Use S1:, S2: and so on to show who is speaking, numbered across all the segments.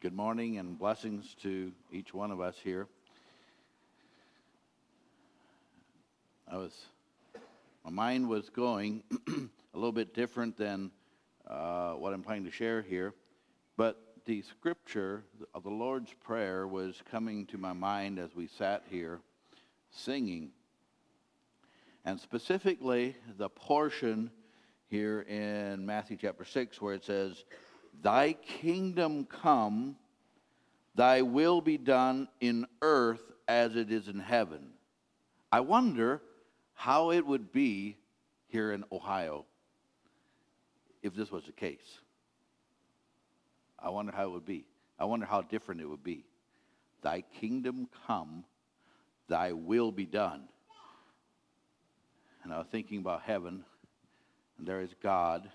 S1: Good morning and blessings to each one of us here. My mind was going a little bit different than what I'm planning to share here, but the scripture of the Lord's Prayer was coming to my mind as we sat here singing, and specifically the portion here in Matthew chapter 6 where it says, "Thy kingdom come, thy will be done in earth as it is in heaven." I wonder how it would be here in Ohio if this was the case. I wonder how it would be. I wonder how different it would be. Thy kingdom come, thy will be done. And I was thinking about heaven, and there is God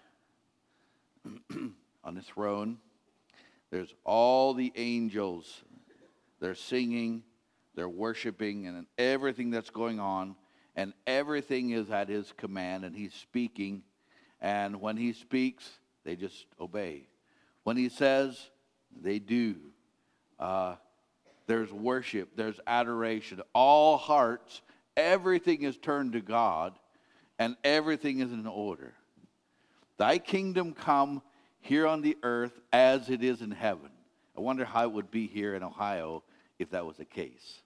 S1: on his throne. There's all the angels. They're singing, they're worshiping, and everything that's going on, and everything is at his command, and he's speaking. And when he speaks, they just obey. When he says, they do. There's worship, there's adoration. All hearts, everything is turned to God, and everything is in order. Thy kingdom come here on the earth as it is in heaven. I wonder how it would be here in Ohio if that was the case.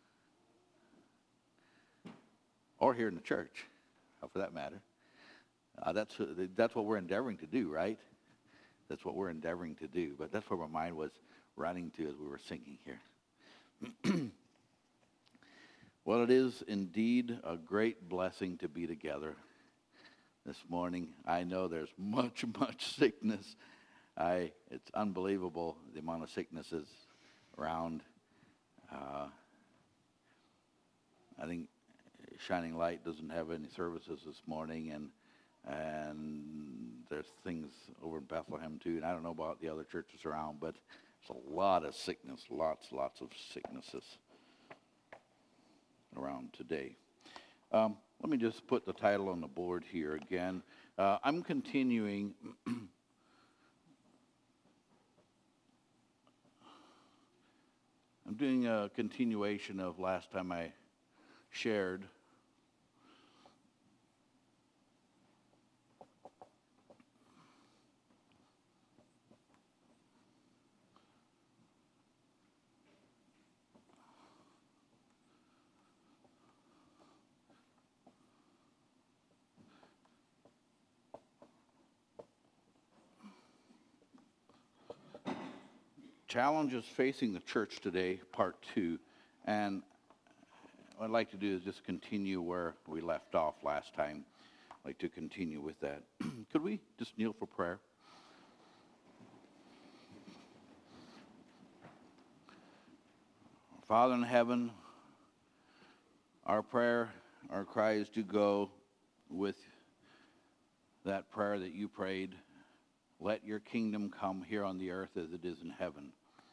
S1: Or here in the church, for that matter. That's what we're endeavoring to do, right? That's what we're endeavoring to do. But that's where my mind was running to as we were singing here. Well, it is indeed a great blessing to be together this morning. I know there's much sickness. It's unbelievable the amount of sicknesses around. I think Shining Light doesn't have any services this morning, and there's things over in Bethlehem too, and I don't know about the other churches around, but there's a lot of sickness, lots of sicknesses around today. Let me just put the title on the board here again. I'm continuing I'm doing a continuation of last time I shared. Challenges facing the church today, part 2. And what I'd like to do is just continue where we left off last time. I'd like to continue with that. Could we just kneel for prayer? Father in heaven, our prayer, our cries do go with that prayer that you prayed. Let your kingdom come here on the earth as it is in heaven.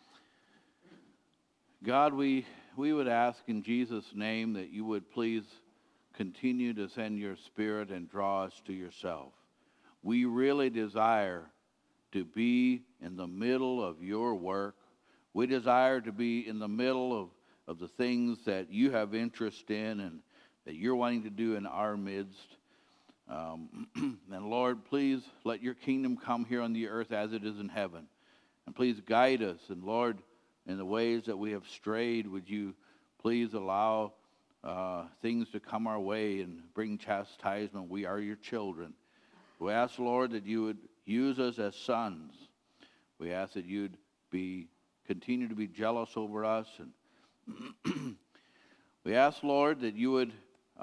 S1: God, we would ask in Jesus' name that you would please continue to send your Spirit and draw us to yourself. We really desire to be in the middle of your work. We desire to be in the middle of the things that you have interest in and that you're wanting to do in our midst. And Lord, please let your kingdom come here on the earth as it is in heaven. And please guide us. And Lord, in the ways that we have strayed, would you please allow things to come our way and bring chastisement? We are your children. We ask, Lord, that you would use us as sons. We ask that you'd continue to be jealous over us. And we ask, Lord, that you would,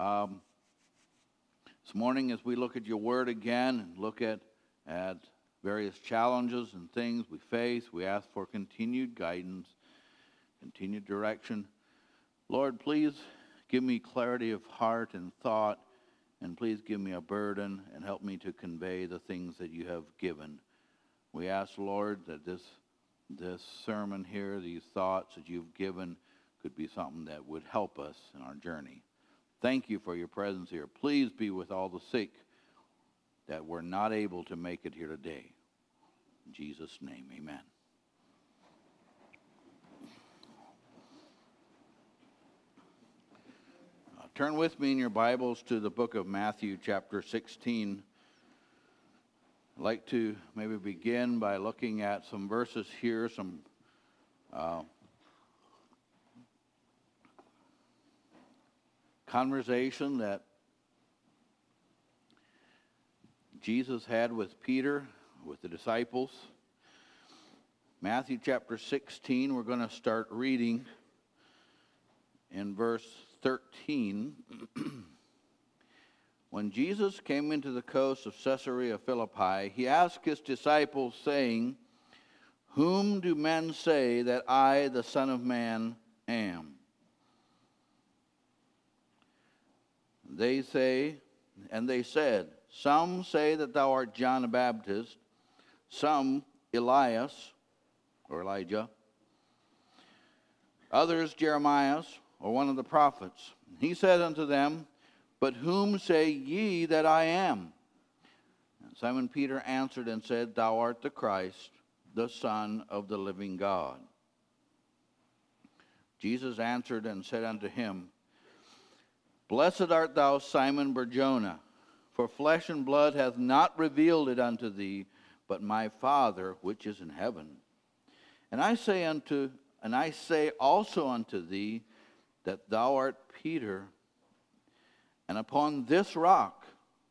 S1: this morning as we look at your word again and look at various challenges and things we face, we ask for continued guidance, continued direction. Lord, please give me clarity of heart and thought, and please give me a burden and help me to convey the things that you have given. We ask, Lord, that this sermon here, these thoughts that you've given, could be something that would help us in our journey. Thank you for your presence here. Please be with all the sick that were not able to make it here today. In Jesus' name, amen. Turn with me in your Bibles to the book of Matthew, chapter 16. I'd like to maybe begin by looking at some verses here, some conversation that Jesus had with Peter, with the disciples. Matthew chapter 16, we're going to start reading in verse 13. When Jesus came into the coast of Caesarea Philippi, he asked his disciples, saying, "Whom do men say that I, the Son of Man, am?" They said, "Some say that thou art John the Baptist, some Elias," or Elijah, "others Jeremiah, or one of the prophets." He said unto them, "But whom say ye that I am?" And Simon Peter answered and said, "Thou art the Christ, the Son of the living God." Jesus answered and said unto him, "Blessed art thou, Simon Bar-Jonah, for flesh and blood hath not revealed it unto thee, but my Father which is in heaven. And I say also unto thee, that thou art Peter, and upon this rock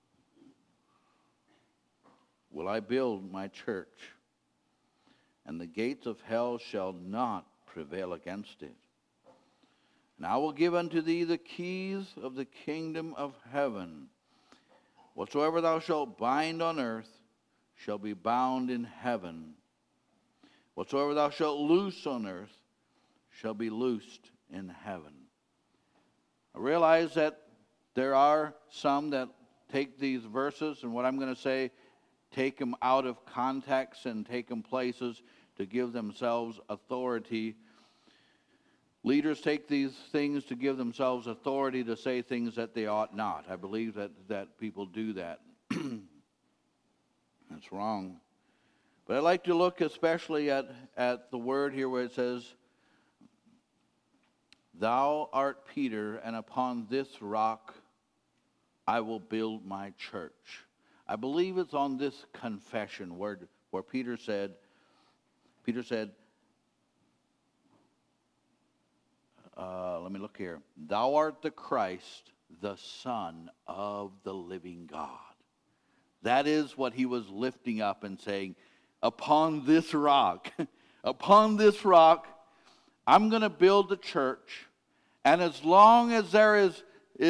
S1: will I build my church, and the gates of hell shall not prevail against it. And I will give unto thee the keys of the kingdom of heaven. Whatsoever thou shalt bind on earth shall be bound in heaven. Whatsoever thou shalt loose on earth shall be loosed in heaven." I realize that there are some that take these verses and what I'm going to say, take them out of context and take them places to give themselves authority. Leaders take these things to give themselves authority to say things that they ought not. I believe that people do that. That's wrong. But I'd like to look especially at the word here where it says, "Thou art Peter, and upon this rock I will build my church." I believe it's on this confession where Peter said, let me look here. "Thou art the Christ, the Son of the living God." That is what he was lifting up and saying, upon this rock, upon this rock, I'm going to build the church. And as long as there is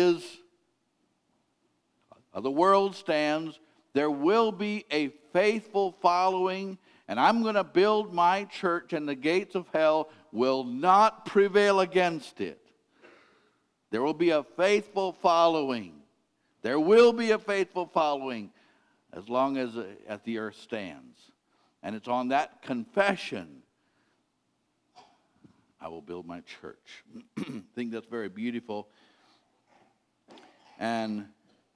S1: the world stands, there will be a faithful following, and I'm going to build my church, and the gates of hell will not prevail against it. There will be a faithful following. There will be a faithful following as long as the earth stands. And it's on that confession, I will build my church. I think that's very beautiful. And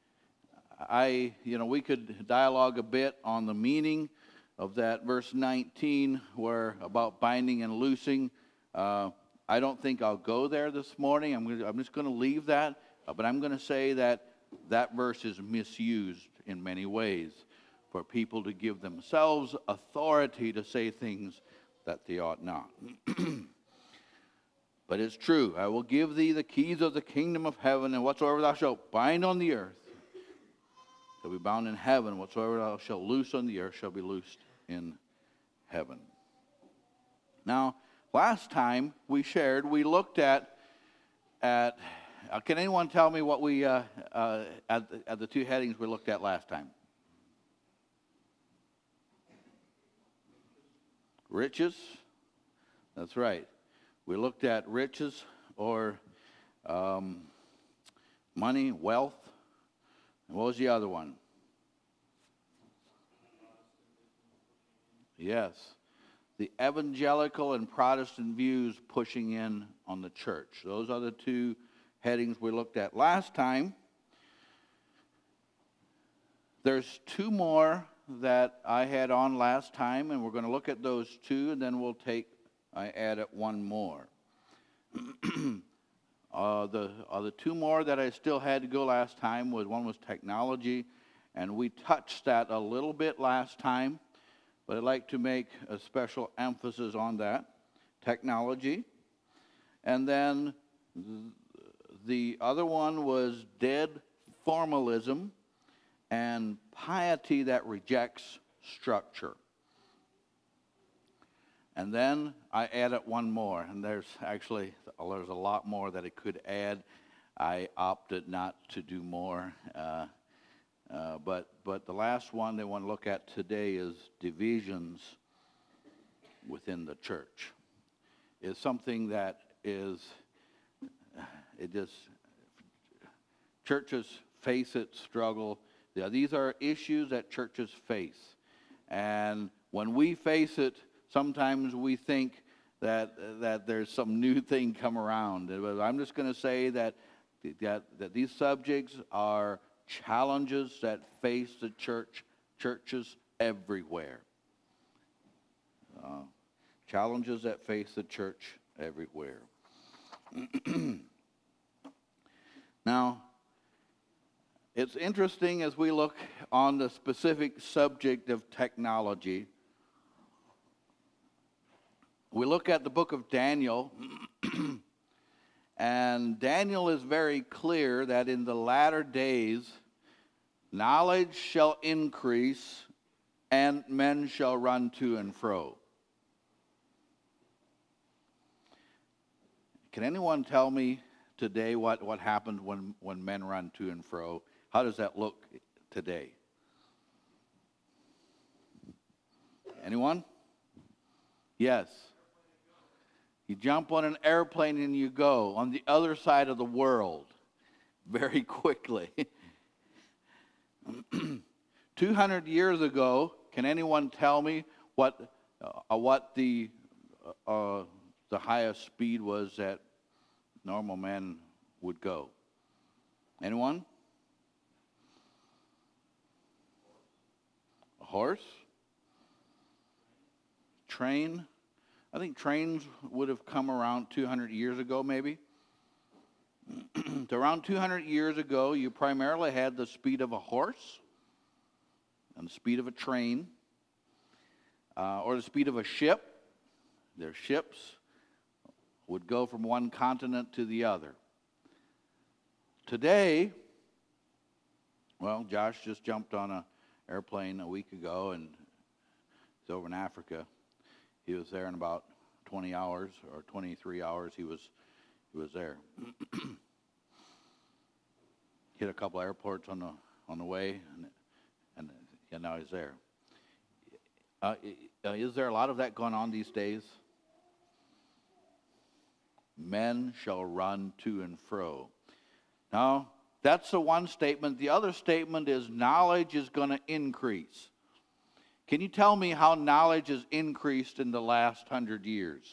S1: we could dialogue a bit on the meaning of that verse 19 where about binding and loosing. I don't think I'll go there this morning. I'm just going to leave that. But I'm going to say that verse is misused in many ways for people to give themselves authority to say things that they ought not. But it's true. "I will give thee the keys of the kingdom of heaven, and whatsoever thou shalt bind on the earth shall be bound in heaven. Whatsoever thou shalt loose on the earth shall be loosed in heaven." Now, last time we looked at can anyone tell me what we, at the two headings we looked at last time? Riches. That's right. We looked at riches or money, wealth. And what was the other one? Yes. The evangelical and Protestant views pushing in on the church. Those are the two headings we looked at last time. There's two more that I had on last time, and we're going to look at those two, and then I added one more. The two more that I still had to go last time one was technology, and we touched that a little bit last time, but I'd like to make a special emphasis on that, technology. And then the other one was dead formalism and piety that rejects structure. And then I added one more, and there's a lot more that I could add. I opted not to do more. But the last one they want to look at today is divisions within the church. It's something that churches face it, struggle. Yeah, these are issues that churches face. And when we face it, sometimes we think that there's some new thing come around. I'm just going to say that these subjects are challenges that face the churches everywhere. Challenges that face the church everywhere. Now, it's interesting as we look on the specific subject of technology. We look at the book of Daniel, and Daniel is very clear that in the latter days, knowledge shall increase and men shall run to and fro. Can anyone tell me today what happens when men run to and fro? How does that look today? Anyone? Yes. You jump on an airplane and you go on the other side of the world very quickly. 200 years ago, can anyone tell me what the highest speed was that normal men would go? Anyone? A horse? Train? I think trains would have come around 200 years ago, maybe. So around 200 years ago, you primarily had the speed of a horse and the speed of a train, or the speed of a ship. Their ships would go from one continent to the other. Today, well, Josh just jumped on an airplane a week ago, and he's over in Africa. He was there in about 20 hours or 23 hours. He was there. Hit a couple airports on the way, and now he's there. Is there a lot of that going on these days? Men shall run to and fro. Now, that's the one statement. The other statement is knowledge is going to increase. Can you tell me how knowledge has increased in the last 100 years?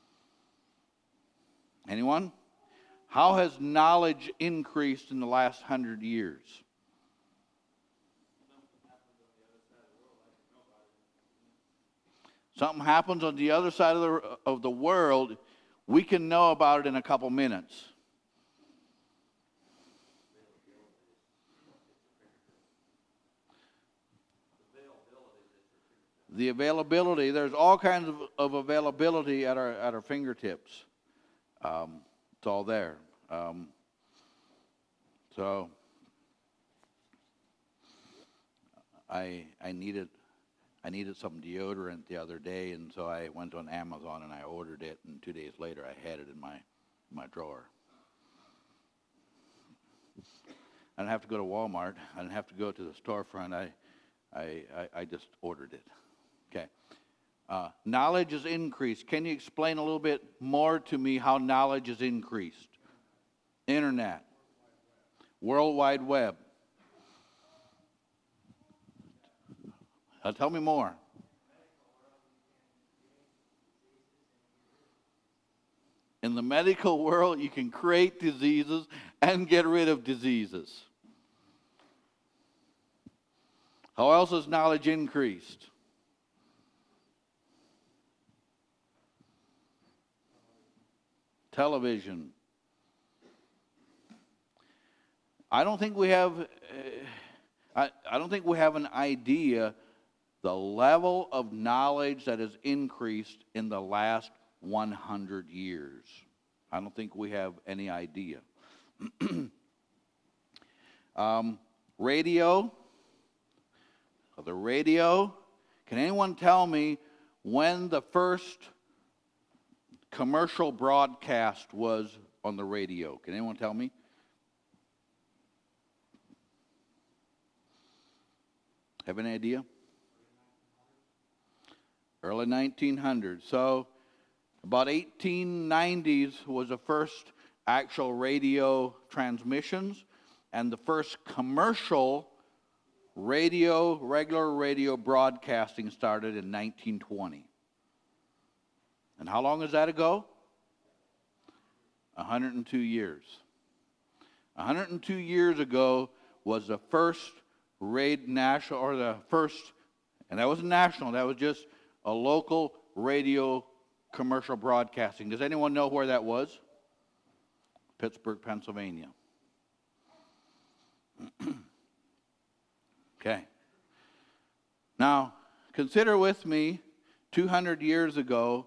S1: Anyone? How has knowledge increased in the last 100 years? Something happens on the other side of the world, we can know about it in a couple minutes. The availability, there's all kinds of availability at our fingertips. It's all there. So I needed some deodorant the other day, and so I went on Amazon and I ordered it, and 2 days later I had it in my drawer. I didn't have to go to Walmart. I didn't have to go to the storefront. I just ordered it. Okay. Knowledge has increased. Can you explain a little bit more to me how knowledge has increased? Internet. World Wide Web. Tell me more. In the medical world, you can create diseases and get rid of diseases. How else has knowledge increased? Television. I don't think we have. I don't think we have an idea the level of knowledge that has increased in the last 100 years. I don't think we have any idea. Radio. The radio. Can anyone tell me when the first commercial broadcast was on the radio? Can anyone tell me? Have any idea? Early 1900s. So about 1890s was the first actual radio transmissions, and the first commercial regular radio broadcasting started in 1920. And how long is that ago? 102 years. 102 years ago was the first national, or the first, and that wasn't national, that was just a local radio commercial broadcasting. Does anyone know where that was? Pittsburgh, Pennsylvania. Okay. Now, consider with me 200 years ago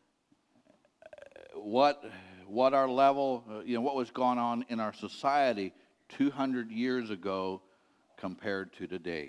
S1: what our level, what was going on in our society 200 years ago compared to today.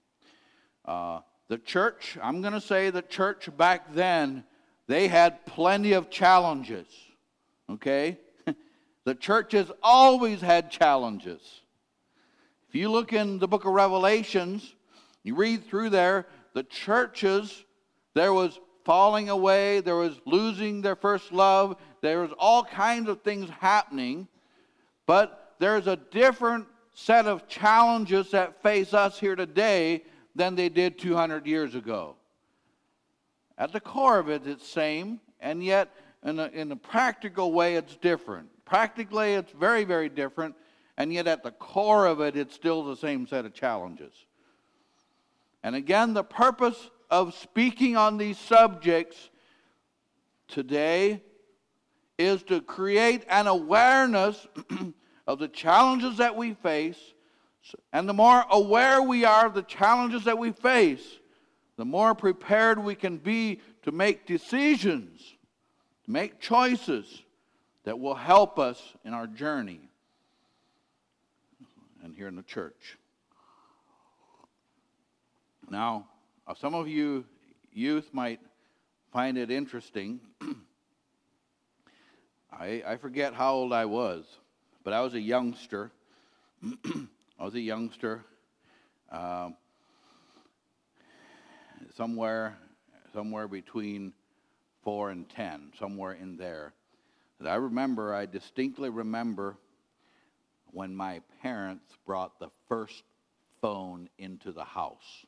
S1: The church, I'm going to say the church back then, they had plenty of challenges, okay? The church has always had challenges. If you look in the book of Revelations, you read through there, the churches, there was falling away, there was losing their first love, there was all kinds of things happening, but there's a different set of challenges that face us here today than they did 200 years ago. At the core of it, it's the same, and yet in a practical way, it's different. Practically, it's very, very different, and yet at the core of it, it's still the same set of challenges. And again, the purpose of speaking on these subjects today is to create an awareness of the challenges that we face. And the more aware we are of the challenges that we face, the more prepared we can be to make decisions, to make choices that will help us in our journey and here in the church. Now, some of you youth might find it interesting. I forget how old I was, but I was a youngster. Somewhere between 4 and 10, somewhere in there. And I distinctly remember when my parents brought the first phone into the house.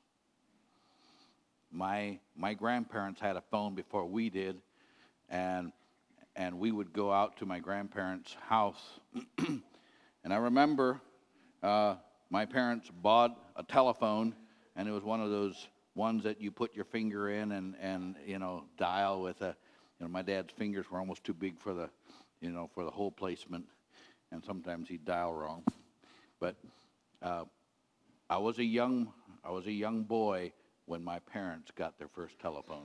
S1: My grandparents had a phone before we did, and we would go out to my grandparents' house. And I remember my parents bought a telephone, and it was one of those ones that you put your finger in and dial with a. My dad's fingers were almost too big for the hole placement, and sometimes he'd dial wrong. But I was a young boy when my parents got their first telephone.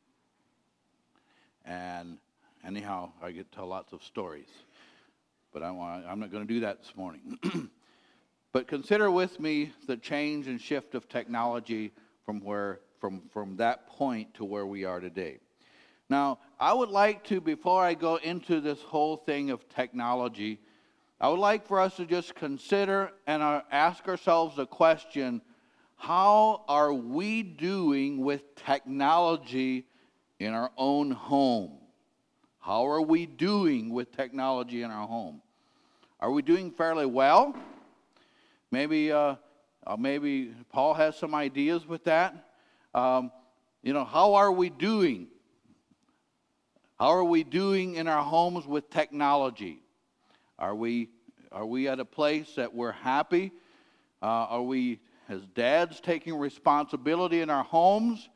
S1: And anyhow, I could tell lots of stories, but I'm not going to do that this morning. But consider with me the change and shift of technology from that point to where we are today. Now, I would like to, before I go into this whole thing of technology, I would like for us to just consider and ask ourselves the question, how are we doing with technology in our own home? How are we doing with technology in our home? Are we doing fairly well? Maybe Paul has some ideas with that. How are we doing? How are we doing in our homes with technology? Are we at a place that we're happy? Are we, as dads, taking responsibility in our homes?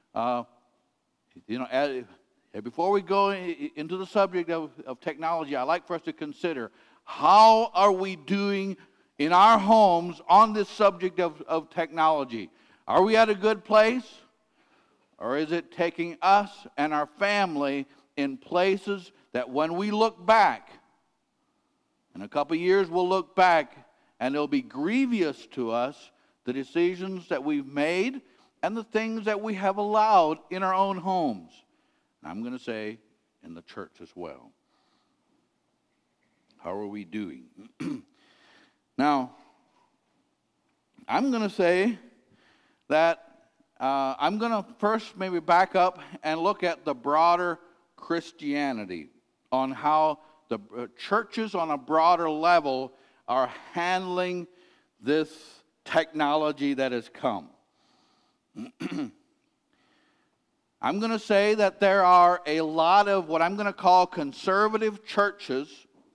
S1: Before we go into the subject of technology, I'd like for us to consider, how are we doing in our homes on this subject of technology? Are we at a good place? Or is it taking us and our family in places that when we look back, in a couple of years we'll look back and it'll be grievous to us, the decisions that we've made and the things that we have allowed in our own homes. And I'm going to say in the church as well. How are we doing? Now, I'm going to say that I'm going to first maybe back up and look at the broader Christianity on how the churches on a broader level are handling this technology that has come. I'm going to say that there are a lot of what I'm going to call conservative churches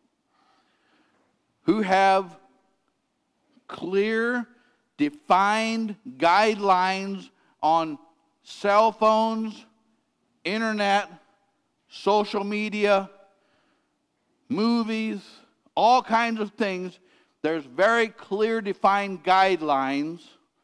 S1: who have clear, defined guidelines on cell phones, internet, social media, movies, all kinds of things. There's very clear, defined guidelines.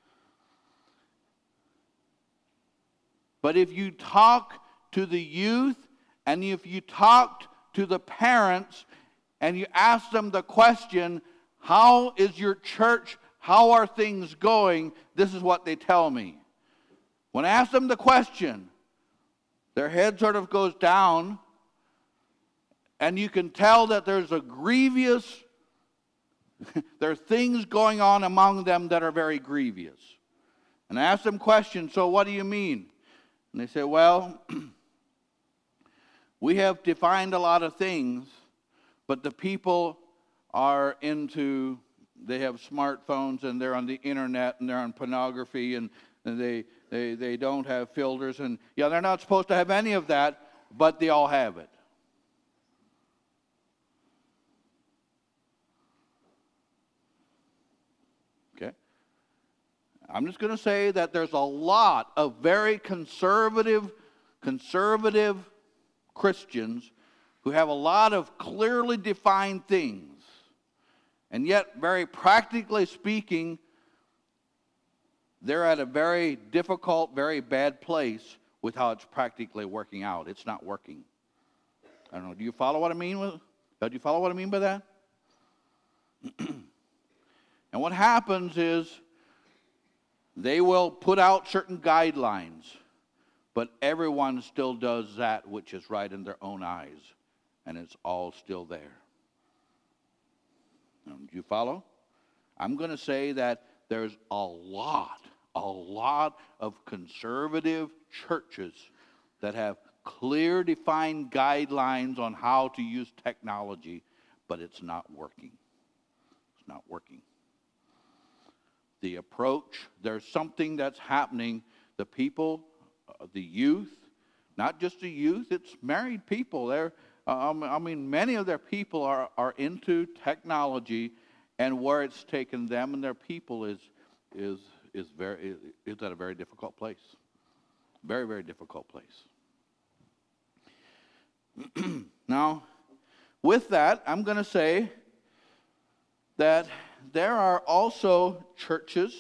S1: But if you talk to the youth and if you talk to the parents and you ask them the question, how is your church, how are things going? This is what they tell me. When I ask them the question, their head sort of goes down, and you can tell that there's a grievous, there are things going on among them that are very grievous. And I ask them questions, so what do you mean? And they say, well, we have defined a lot of things, but the people are into, they have smartphones and they're on the internet and they're on pornography and they don't have filters. And yeah, they're not supposed to have any of that, but they all have it. Okay? I'm just going to say that there's a lot of very conservative Christians who have a lot of clearly defined things. And yet, very practically speaking, they're at a very difficult, very bad place with how it's practically working out. It's not working. I don't know. Do you follow what I mean? Do you follow what I mean by that? And what happens is they will put out certain guidelines, but everyone still does that which is right in their own eyes, and it's all still there. Do you follow? I'm going to say that there's a lot of conservative churches that have clear, defined guidelines on how to use technology, but it's not working. It's not working. The approach, there's something that's happening. The people, the youth, not just the youth, it's married people. Many of their people are into technology, and where it's taken them and their people is at a very difficult place. Very, very difficult place. Now, with that, I'm going to say that there are also churches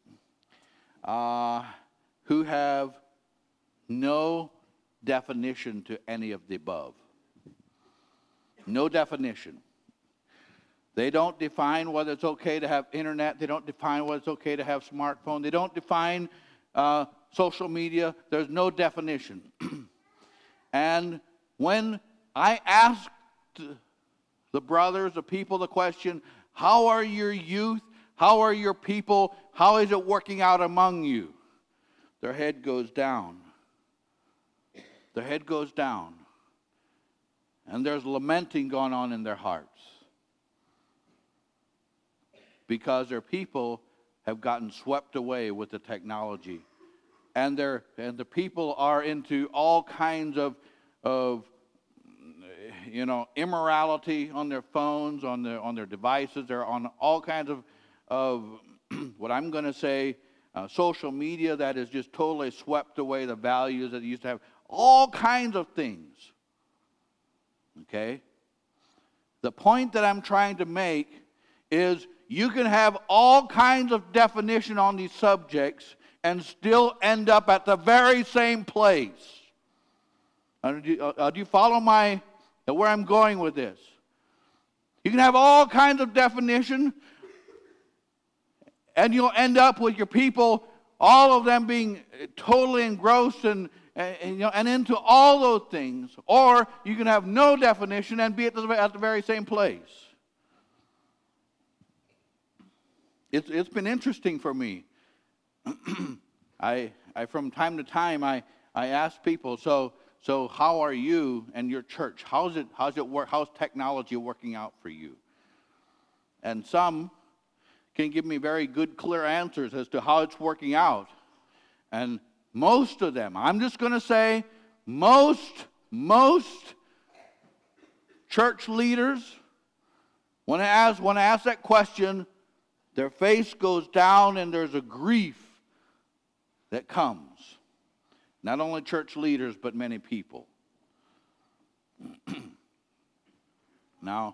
S1: who have no definition to any of the above. No definition. They don't define whether it's okay to have internet. They don't define whether it's okay to have smartphone. They don't define social media. There's no definition. And when I asked the brothers, the people, the question, how are your youth? How are your people? How is it working out among you? Their head goes down. Their head goes down. And there's lamenting going on in their hearts. Because their people have gotten swept away with the technology. And the people are into all kinds of immorality on their phones, on their devices. They're on all kinds of what I'm going to say, social media that has just totally swept away the values that they used to have. All kinds of things. Okay? The point that I'm trying to make is you can have all kinds of definition on these subjects and still end up at the very same place. Do you follow where I'm going with this? You can have all kinds of definition, and you'll end up with your people, all of them being totally engrossed and into all those things. Or you can have no definition and be at the very same place. It's been interesting for me. I from time to time I ask people, so how are you and your church? How's technology working out for you? And some can give me very good, clear answers as to how it's working out. And most of them, I'm just going to say, most church leaders, when I ask that question, their face goes down and there's a grief that comes. Not only church leaders, but many people. Now,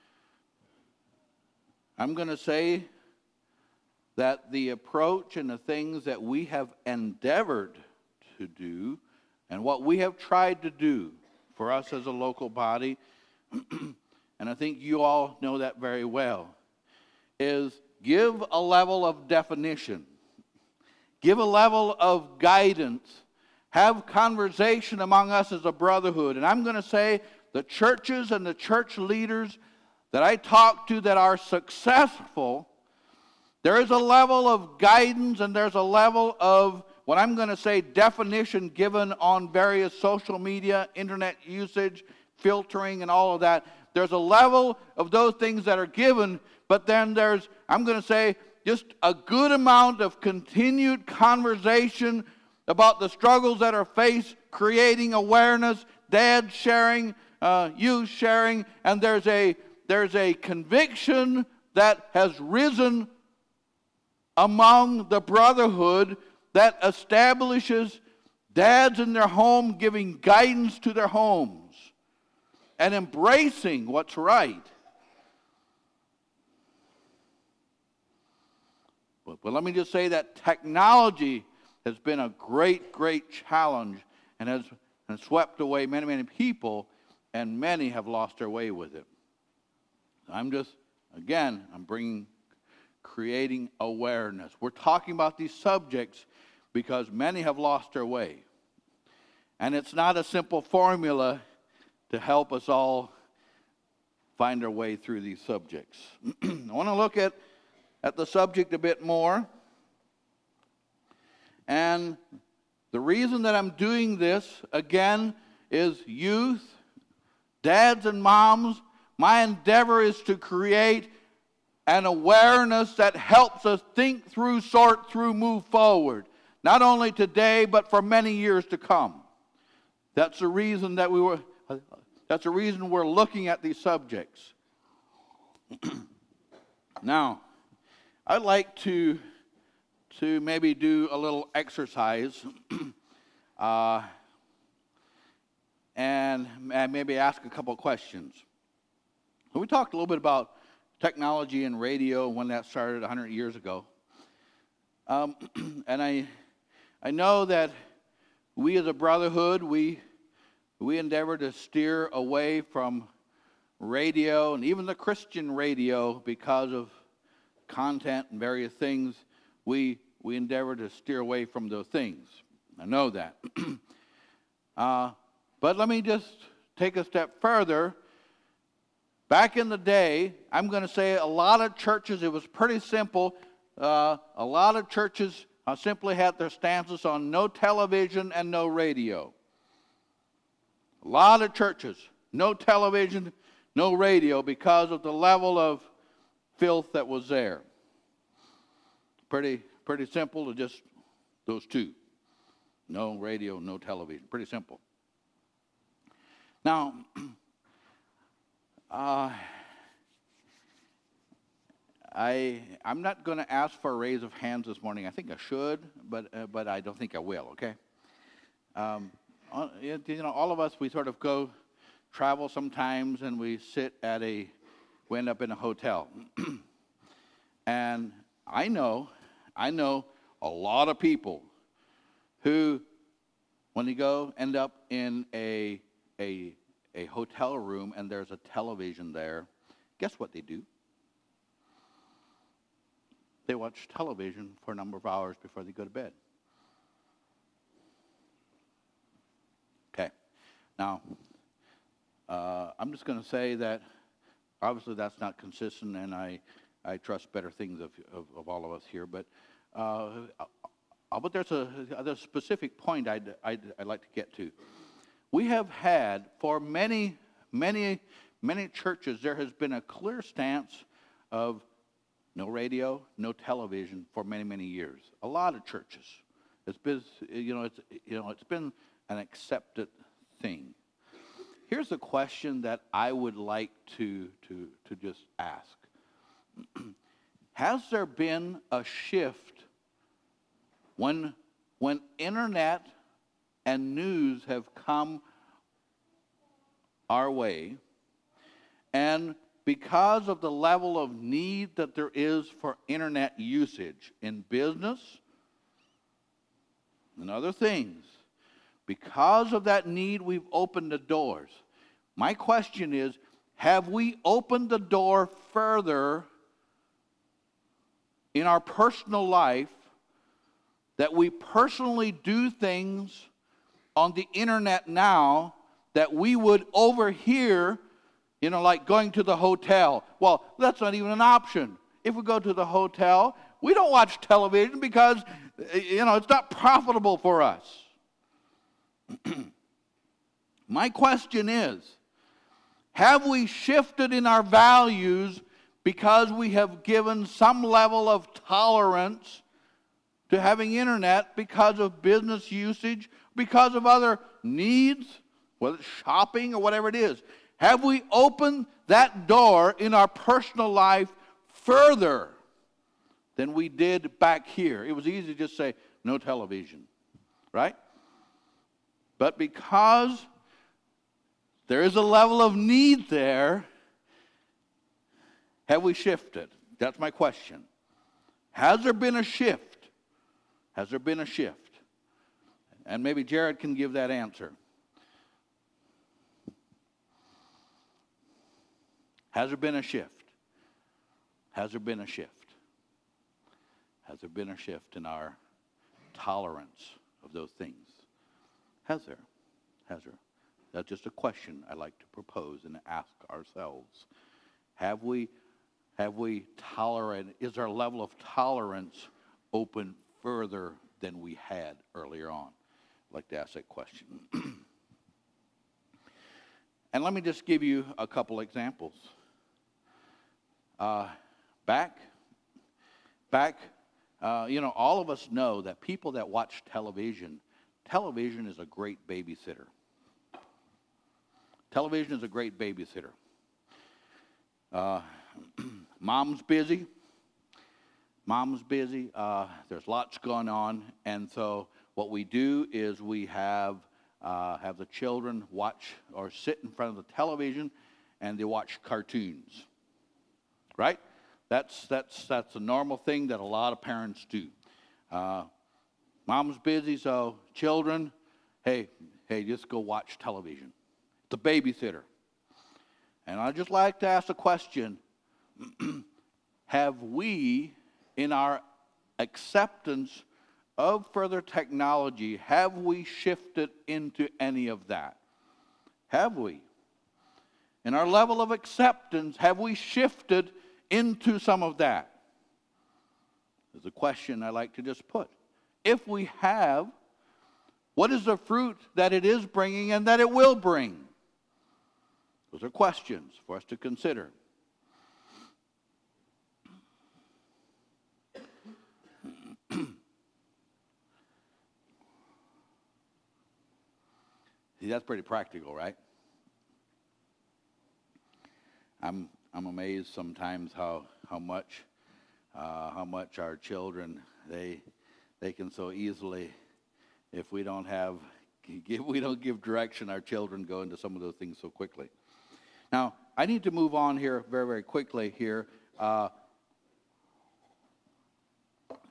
S1: I'm going to say that the approach and the things that we have endeavored to do and what we have tried to do for us as a local body, and I think you all know that very well, is give a level of definition, give a level of guidance, have conversation among us as a brotherhood. And I'm going to say the churches and the church leaders that I talk to that are successful, there is a level of guidance and there's a level of what I'm going to say definition given on various social media, internet usage, filtering and all of that. There's a level of those things that are given, but then there's, I'm going to say, just a good amount of continued conversation about the struggles that are faced, creating awareness, dad sharing, youth sharing, and there's a conviction that has risen among the brotherhood that establishes dads in their home giving guidance to their homes and embracing what's right. But let me just say that technology has been a great, great challenge and has swept away many, many people, and many have lost their way with it. I'm creating awareness. We're talking about these subjects because many have lost their way. And it's not a simple formula to help us all find our way through these subjects. I want to look at the subject a bit more. And the reason that I'm doing this, again, is youth, dads and moms. My endeavor is to create an awareness that helps us think through, sort through, move forward. Not only today, but for many years to come. That's the reason that we're looking at these subjects. Now, I'd like to maybe do a little exercise and maybe ask a couple questions. We talked a little bit about technology and radio when that started 100 years ago. And I know that we as a brotherhood, we endeavor to steer away from radio and even the Christian radio because of content and various things. We endeavor to steer away from those things. I know that. But let me just take a step further. Back in the day, I'm going to say a lot of churches, it was pretty simple. A lot of churches simply had their stances on no television and no radio. A lot of churches, no television, no radio, because of the level of filth that was there. Pretty simple to just those two. No radio, no television. Pretty simple. Now, I'm not going to ask for a raise of hands this morning. I think I should, but I don't think I will, okay? All of us, we sort of go travel sometimes, and we end up in a hotel. And I know a lot of people who, when they go, end up in a hotel room and there's a television there, guess what they do? They watch television for a number of hours before they go to bed. Okay. Now, I'm just going to say that obviously that's not consistent, and I trust better things of all of us here. But there's a specific point I'd like to get to. We have had, for many churches, there has been a clear stance of no radio, no television for many years. A lot of churches. It's been, it's been an accepted thing. Here's a question that I would like to just ask. Has there been a shift when internet and news have come our way, and because of the level of need that there is for internet usage in business and other things, because of that need, we've opened the doors. My question is, have we opened the door further in our personal life that we personally do things on the internet now that we would overhear, like going to the hotel? Well, that's not even an option. If we go to the hotel, we don't watch television because, it's not profitable for us. My question is, have we shifted in our values because we have given some level of tolerance to having internet because of business usage, because of other needs, whether it's shopping or whatever it is? Have we opened that door in our personal life further than we did back here? It was easy to just say, no television, right? But because there is a level of need there, have we shifted? That's my question. Has there been a shift? Has there been a shift? And maybe Jared can give that answer. Has there been a shift? Has there been a shift? Has there been a shift in our tolerance of those things? Has there? Has there? That's just a question I like to propose and ask ourselves. Have we tolerated, is our level of tolerance open further than we had earlier on? I'd like to ask that question. And let me just give you a couple examples. Back, all of us know that people that watch television is a great babysitter. Television is a great babysitter. Mom's busy. There's lots going on, and so what we do is we have the children watch or sit in front of the television, and they watch cartoons. Right? That's a normal thing that a lot of parents do. Mom's busy, so children, hey, just go watch television. It's a babysitter. And I'd just like to ask a question. Have we, in our acceptance of further technology, have we shifted into any of that? Have we? In our level of acceptance, have we shifted into some of that? There's a question I like to just put. If we have, what is the fruit that it is bringing and that it will bring? Those are questions for us to consider. See, that's pretty practical, right? I'm amazed sometimes how much our children they can so easily, if we don't give direction, our children go into some of those things so quickly. Now, I need to move on here very, very quickly here.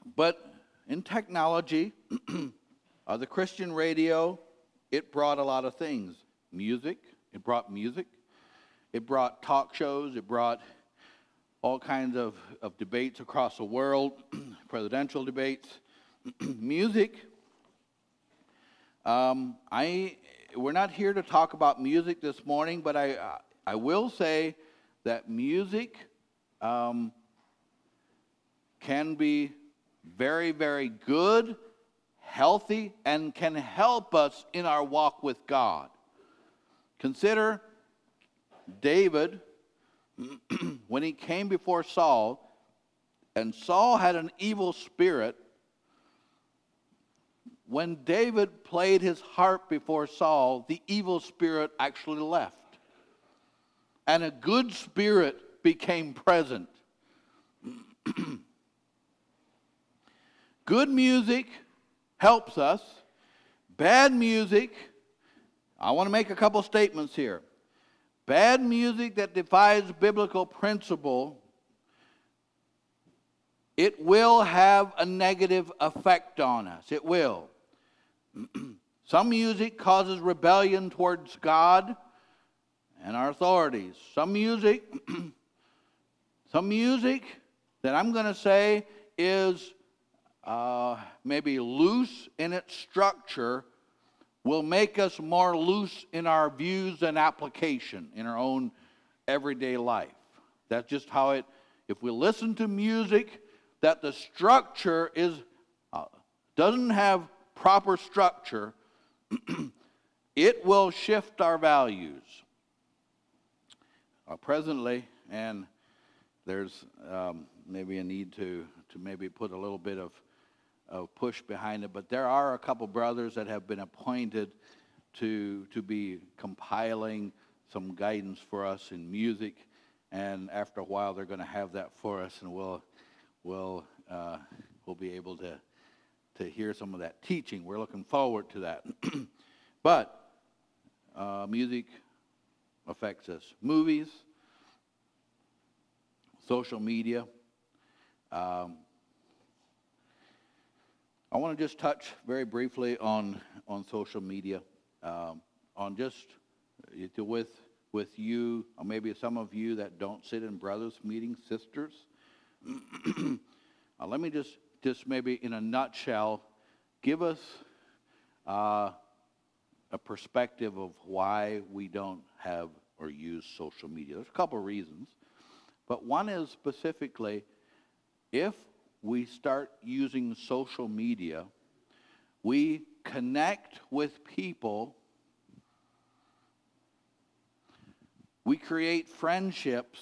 S1: But in technology, the Christian radio, it brought a lot of things. Music, it brought music. It brought talk shows. It brought all kinds of debates across the world, presidential debates. Music. We're not here to talk about music this morning, but I will say that music can be very, very good, healthy, and can help us in our walk with God. Consider David when he came before Saul, and Saul had an evil spirit. When David played his harp before Saul, the evil spirit actually left. And a good spirit became present. Good music helps us. Bad music, I want to make a couple statements here. Bad music that defies biblical principle, it will have a negative effect on us. It will. Some music causes rebellion towards God and our authorities. Some music that I'm going to say is maybe loose in its structure will make us more loose in our views and application in our own everyday life. That's just how it, if we listen to music that the structure is doesn't have proper structure, it will shift our values. Presently, and there's maybe a need to maybe put a little bit of push behind it, but there are a couple brothers that have been appointed to be compiling some guidance for us in music, and after a while they're going to have that for us, and we'll be able to hear some of that teaching. We're looking forward to that. But music affects us. Movies, social media. I want to just touch very briefly on social media, on just with you, or maybe some of you that don't sit in brothers' meetings, sisters. Let me just maybe in a nutshell give us a perspective of why we don't have or use social media. There's a couple of reasons, but one is specifically if we start using social media, we connect with people, we create friendships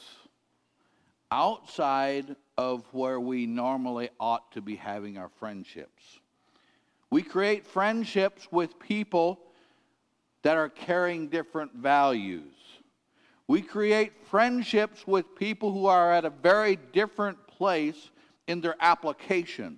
S1: outside of where we normally ought to be having our friendships. We create friendships with people that are carrying different values. We create friendships with people who are at a very different place in their application.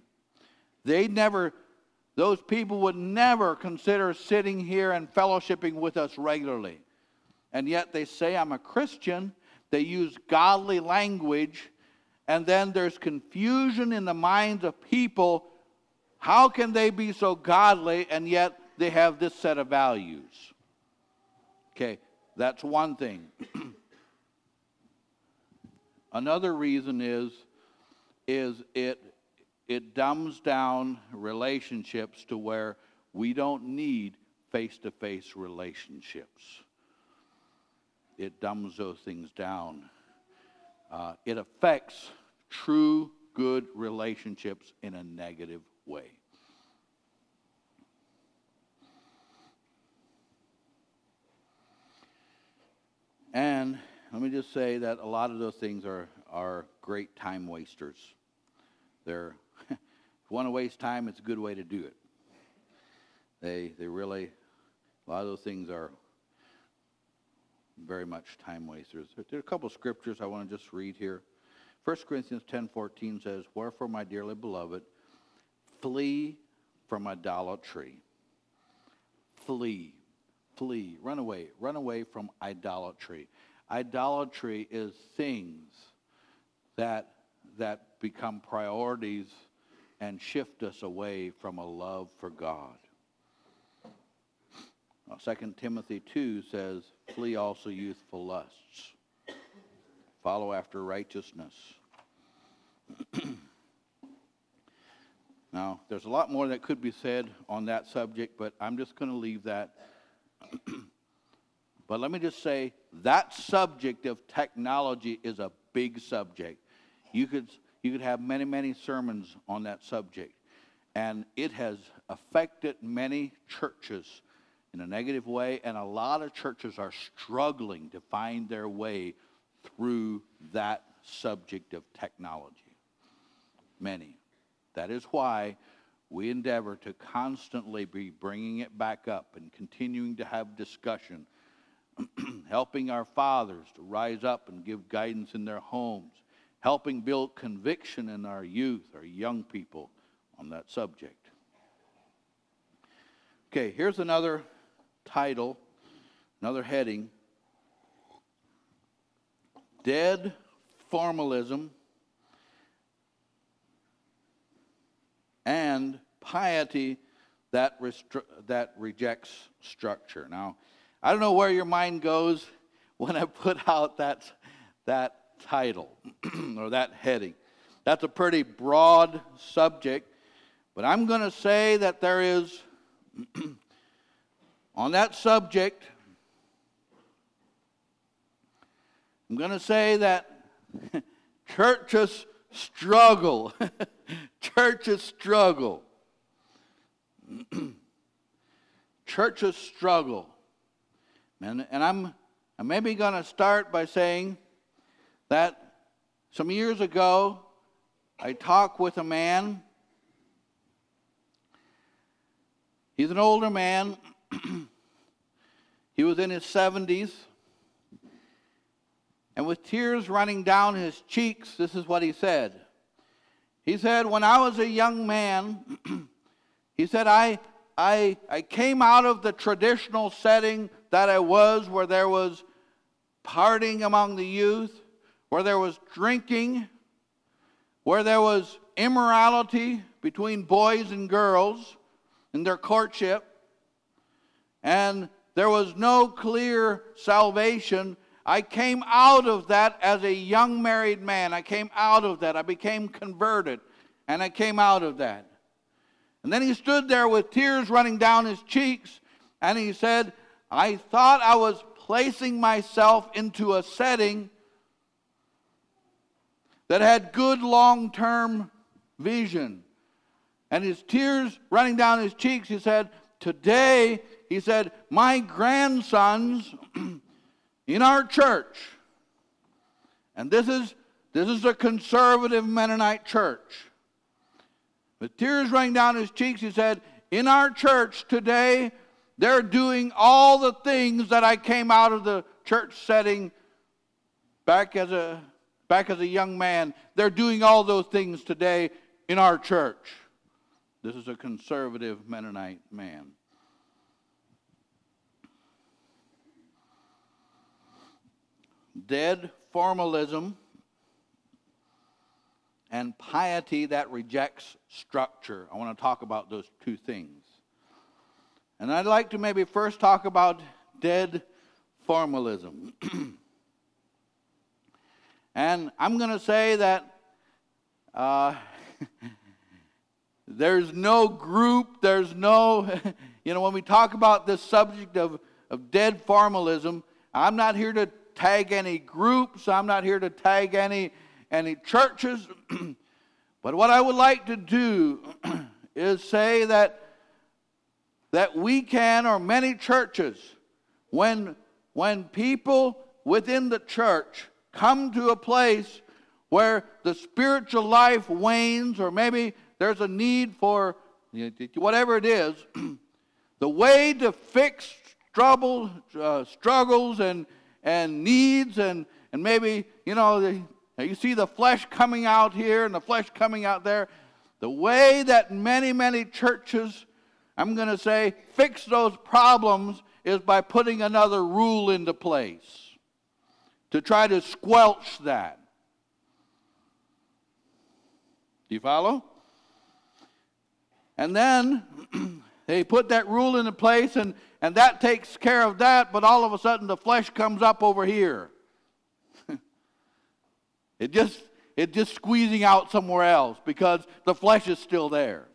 S1: Those people would never consider sitting here and fellowshipping with us regularly. And yet they say, I'm a Christian. They use godly language. And then there's confusion in the minds of people. How can they be so godly and yet they have this set of values? Okay, that's one thing. Another reason is it dumbs down relationships to where we don't need face-to-face relationships. It dumbs those things down. It affects true, good relationships in a negative way. And let me just say that a lot of those things are great time wasters. If you want to waste time, it's a good way to do it. They really, a lot of those things are very much time wasters. There are a couple of scriptures I want to just read here. 1 Corinthians 10:14 says, "Wherefore, my dearly beloved, flee from idolatry." Flee, run away from idolatry. Idolatry is things that become priorities and shift us away from a love for God. 2 Timothy 2 says, flee also youthful lusts. Follow after righteousness. Now, there's a lot more that could be said on that subject, but I'm just going to leave that. But let me just say, that subject of technology is a big subject. You could have many, many sermons on that subject. And it has affected many churches in a negative way, and a lot of churches are struggling to find their way through that subject of technology. Many. That is why we endeavor to constantly be bringing it back up and continuing to have discussion, helping our fathers to rise up and give guidance in their homes, helping build conviction in our youth, our young people on that subject. Okay, here's another title, another heading. Dead formalism and piety that rejects structure. Now, I don't know where your mind goes when I put out that title or that heading. That's a pretty broad subject, but I'm going to say that there is, on that subject, I'm going to say that churches struggle. Churches struggle. Churches struggle. And I'm maybe going to start by saying that some years ago, I talked with a man. He's an older man. He was in his 70s. And with tears running down his cheeks, this is what he said. He said, when I was a young man, he said, I came out of the traditional setting that I was, where there was partying among the youth, where there was drinking, where there was immorality between boys and girls in their courtship, and there was no clear salvation. I came out of that as a young married man. I came out of that. I became converted, and I came out of that. And then he stood there with tears running down his cheeks, and he said, I thought I was placing myself into a setting that had good long-term vision. And his tears running down his cheeks, he said, today, he said, my grandsons in our church, and this is a conservative Mennonite church. With tears running down his cheeks, he said, in our church today, they're doing all the things that I came out of the church setting back as a young man. They're doing all those things today in our church. This is a conservative Mennonite man. Dead formalism and piety that rejects structure. I want to talk about those two things. And I'd like to maybe first talk about dead formalism. And I'm going to say that there's no group, there's no, when we talk about this subject of dead formalism, I'm not here to tag any groups, I'm not here to tag any churches, but what I would like to do is say that we can, or many churches, when people within the church come to a place where the spiritual life wanes, or maybe there's a need for whatever it is, the way to fix struggles and needs, and maybe, you see the flesh coming out here and the flesh coming out there. The way that many churches, I'm going to say, fix those problems is by putting another rule into place to try to squelch that. Do you follow? And then they put that rule into place, and that takes care of that, but all of a sudden the flesh comes up over here. It just squeezing out somewhere else because the flesh is still there.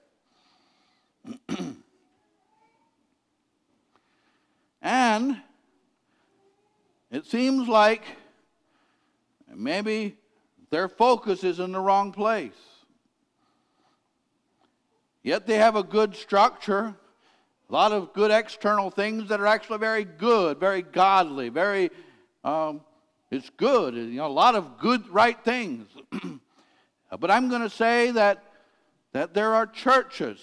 S1: And it seems like maybe their focus is in the wrong place. Yet they have a good structure, a lot of good external things that are actually very good, very godly, very, it's good, a lot of good, right things. But I'm going to say that there are churches,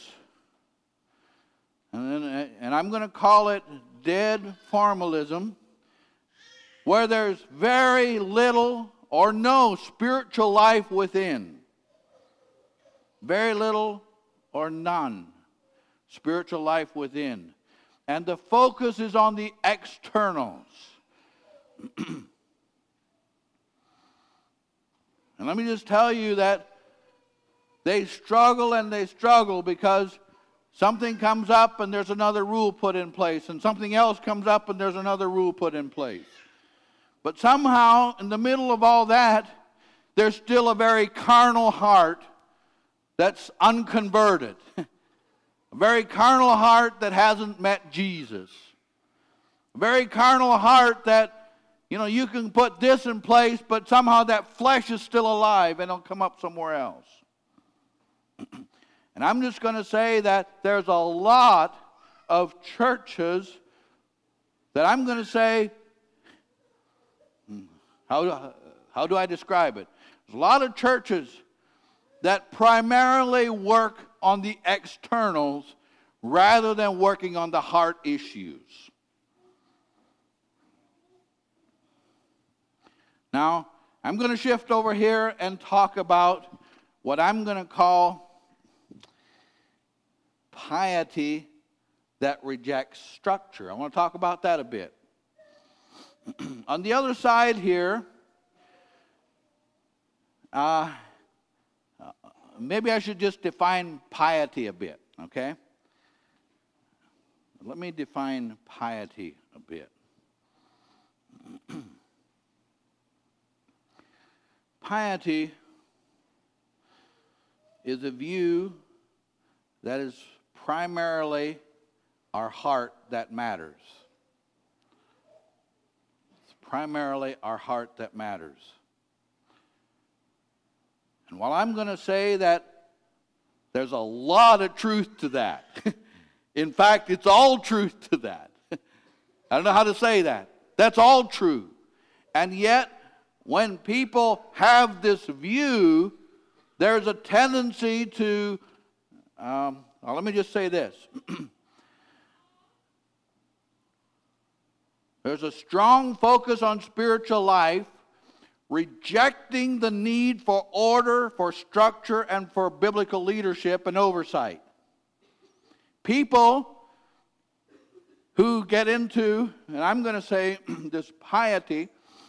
S1: and I'm going to call it dead formalism, where there's very little or no spiritual life within. Very little or none spiritual life within. And the focus is on the externals. And let me just tell you that they struggle because something comes up and there's another rule put in place, and something else comes up and there's another rule put in place. But somehow, in the middle of all that, there's still a very carnal heart that's unconverted. A very carnal heart that hasn't met Jesus. A very carnal heart that, you can put this in place, but somehow that flesh is still alive and it'll come up somewhere else. And I'm just going to say that there's a lot of churches that I'm going to say, how do I describe it? There's a lot of churches that primarily work on the externals rather than working on the heart issues. Now, I'm going to shift over here and talk about what I'm going to call piety that rejects structure. I want to talk about that a bit. On the other side here, maybe I should just define piety a bit, okay? Let me define piety a bit. Piety is a view that is primarily our heart that matters. It's primarily our heart that matters. And while I'm going to say that there's a lot of truth to that, in fact, it's all truth to that. I don't know how to say that. That's all true. And yet, when people have this view, there's a tendency to, let me just say this. There's a strong focus on spiritual life, rejecting the need for order, for structure, and for biblical leadership and oversight. People who get into, and I'm going to say this piety,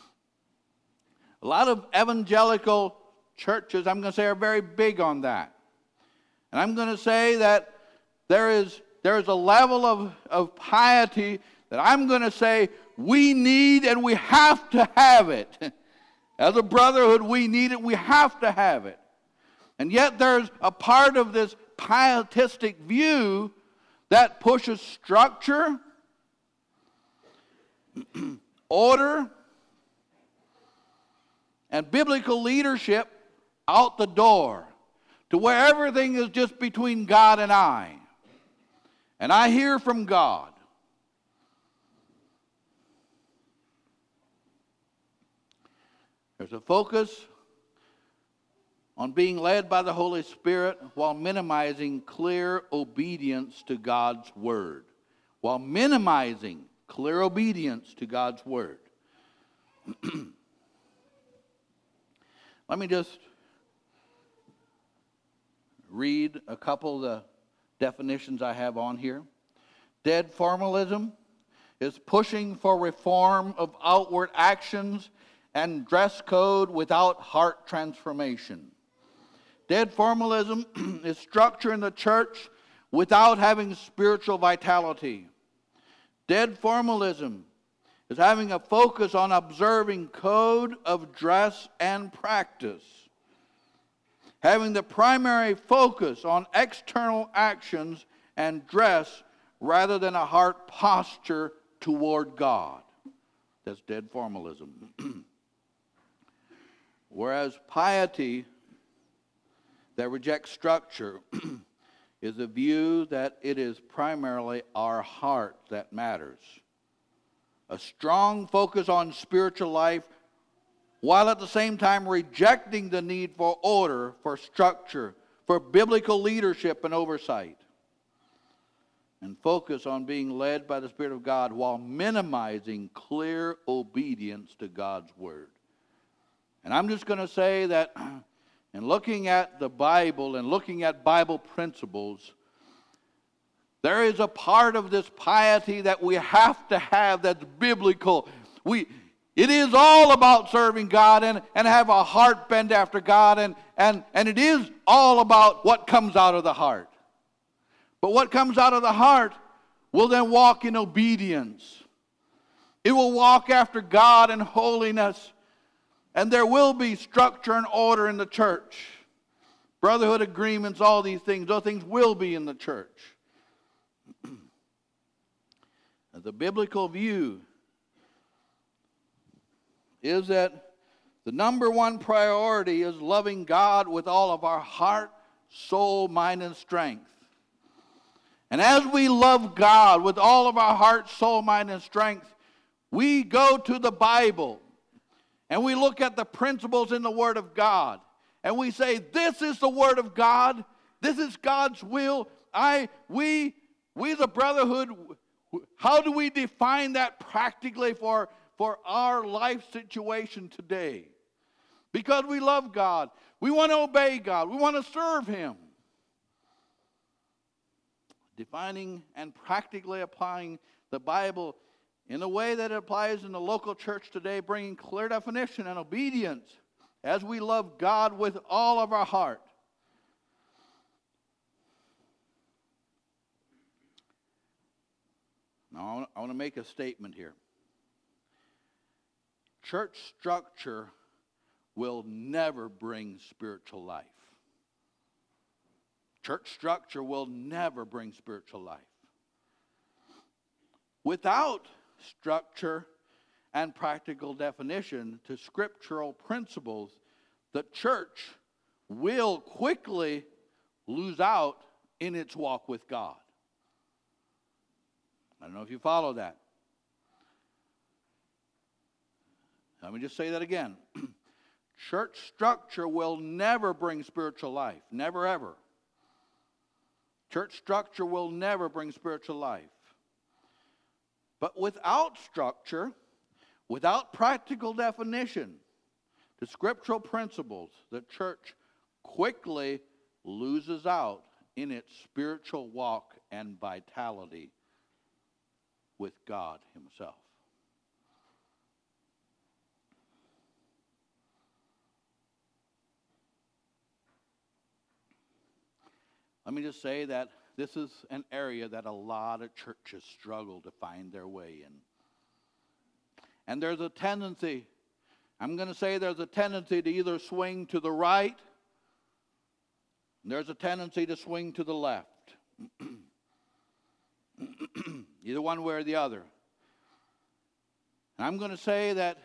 S1: a lot of evangelical churches, I'm going to say, are very big on that. And I'm going to say that there is a level of piety that I'm going to say we need and we have to have it. As a brotherhood, we need it, we have to have it. And yet there's a part of this pietistic view that pushes structure, order, and biblical leadership out the door to where everything is just between God and I. And I hear from God. There's a focus on being led by the Holy Spirit while minimizing clear obedience to God's Word. While minimizing clear obedience to God's Word. Let me just read a couple of the definitions I have on here. Dead formalism is pushing for reform of outward actions and dress code without heart transformation. Dead formalism is structure in the church without having spiritual vitality. Dead formalism is having a focus on observing code of dress and practice, having the primary focus on external actions and dress rather than a heart posture toward God. That's dead formalism. Whereas piety that rejects structure is a view that it is primarily our heart that matters. A strong focus on spiritual life while at the same time rejecting the need for order, for structure, for biblical leadership and oversight. And focus on being led by the Spirit of God while minimizing clear obedience to God's Word. And I'm just going to say that in looking at the Bible and looking at Bible principles, there is a part of this piety that we have to have that's biblical. It is all about serving God and have a heart bent after God, and it is all about what comes out of the heart. But what comes out of the heart will then walk in obedience. It will walk after God in holiness. And there will be structure and order in the church. Brotherhood agreements, all these things will be in the church. The biblical view is that the number one priority is loving God with all of our heart, soul, mind, and strength. And as we love God with all of our heart, soul, mind, and strength, we go to the Bible and we look at the principles in the Word of God. And we say, this is the Word of God. This is God's will. We the brotherhood, how do we define that practically for our life situation today? Because we love God. We want to obey God. We want to serve Him. Defining and practically applying the Bible in a way that it applies in the local church today, bringing clear definition and obedience as we love God with all of our heart. Now, I want to make a statement here. Church structure will never bring spiritual life. Church structure will never bring spiritual life. Without structure and practical definition to scriptural principles, the church will quickly lose out in its walk with God. I don't know if you follow that. Let me just say that again. Church structure will never bring spiritual life. Never, ever. Church structure will never bring spiritual life. But without structure, without practical definition to scriptural principles, the church quickly loses out in its spiritual walk and vitality with God Himself. Let me just say that this is an area that a lot of churches struggle to find their way in. And there's a tendency, I'm going to say there's a tendency to either swing to the right, and there's a tendency to swing to the left. Either one way or the other. And I'm going to say that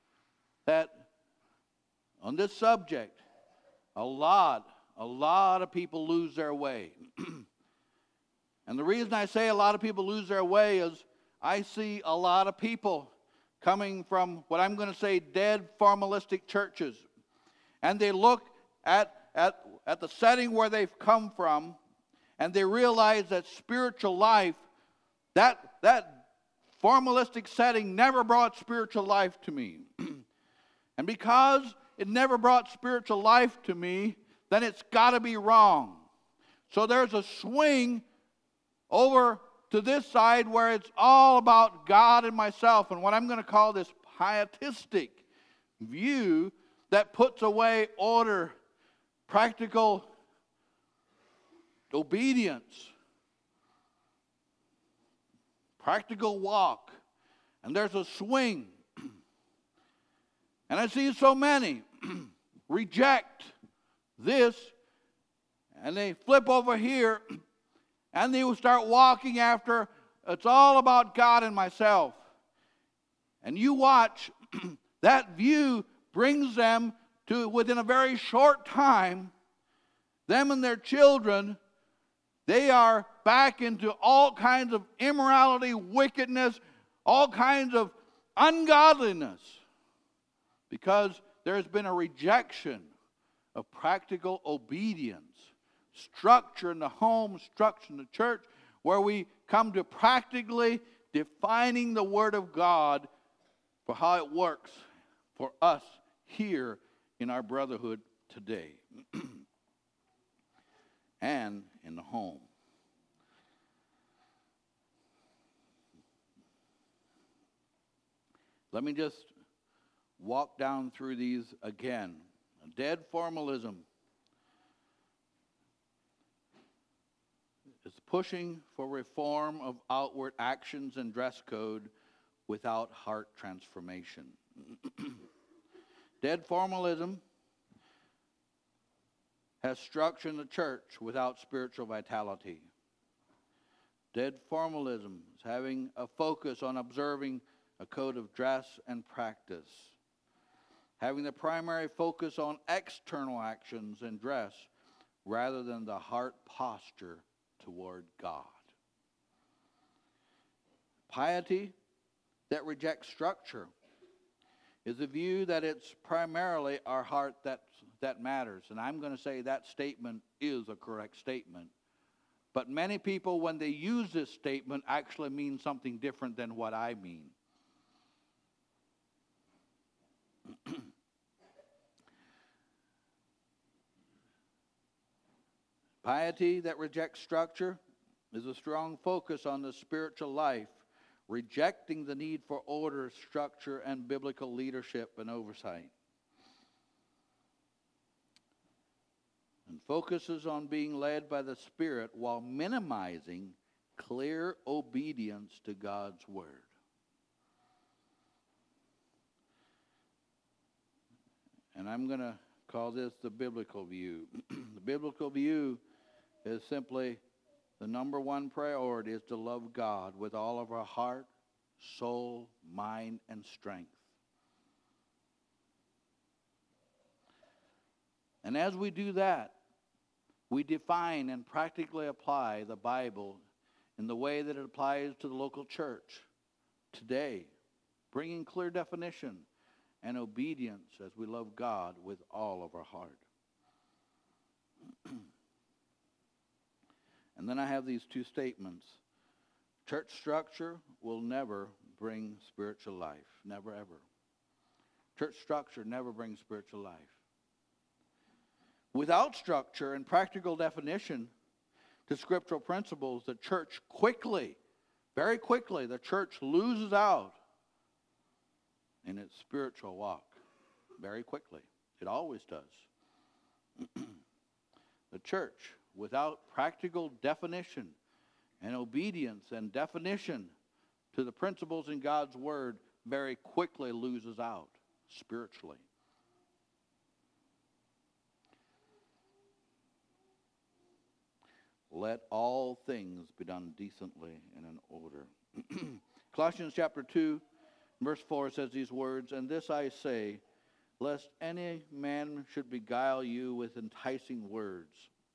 S1: on this subject, a lot of people lose their way. And the reason I say a lot of people lose their way is I see a lot of people coming from what I'm going to say dead formalistic churches. And they look at the setting where they've come from, and they realize that spiritual life, that formalistic setting never brought spiritual life to me. And because it never brought spiritual life to me, then it's got to be wrong. So there's a swing over to this side where it's all about God and myself, and what I'm going to call this pietistic view that puts away order, practical obedience, practical walk, and there's a swing. And I see so many reject this, and they flip over here, and they will start walking after, it's all about God and myself. And you watch, that view brings them to, within a very short time, them and their children, they are back into all kinds of immorality, wickedness, all kinds of ungodliness, because there's been a rejection of practical obedience, structure in the home, structure in the church, where we come to practically defining the Word of God for how it works for us here in our brotherhood today and in the home. Let me just walk down through these again. Dead formalism is pushing for reform of outward actions and dress code without heart transformation. Dead formalism has structure in the church without spiritual vitality. Dead formalism is having a focus on observing a code of dress and practice, having the primary focus on external actions and dress rather than the heart posture toward God. Piety that rejects structure is a view that it's primarily our heart that matters. And I'm going to say that statement is a correct statement. But many people, when they use this statement, actually mean something different than what I mean. Piety that rejects structure is a strong focus on the spiritual life, rejecting the need for order, structure, and biblical leadership and oversight. And focuses on being led by the Spirit while minimizing clear obedience to God's Word. And I'm going to call this the biblical view. The biblical view is simply the number one priority is to love God with all of our heart, soul, mind, and strength. And as we do that, we define and practically apply the Bible in the way that it applies to the local church today, bringing clear definition and obedience as we love God with all of our heart. And then I have these two statements. Church structure will never bring spiritual life. Never, ever. Church structure never brings spiritual life. Without structure and practical definition to scriptural principles, the church quickly, very quickly, the church loses out in its spiritual walk. Very quickly. It always does. The church, without practical definition and obedience and definition to the principles in God's Word, very quickly loses out spiritually. Let all things be done decently and in order. Colossians chapter 2, verse 4 says these words, "And this I say, lest any man should beguile you with enticing words.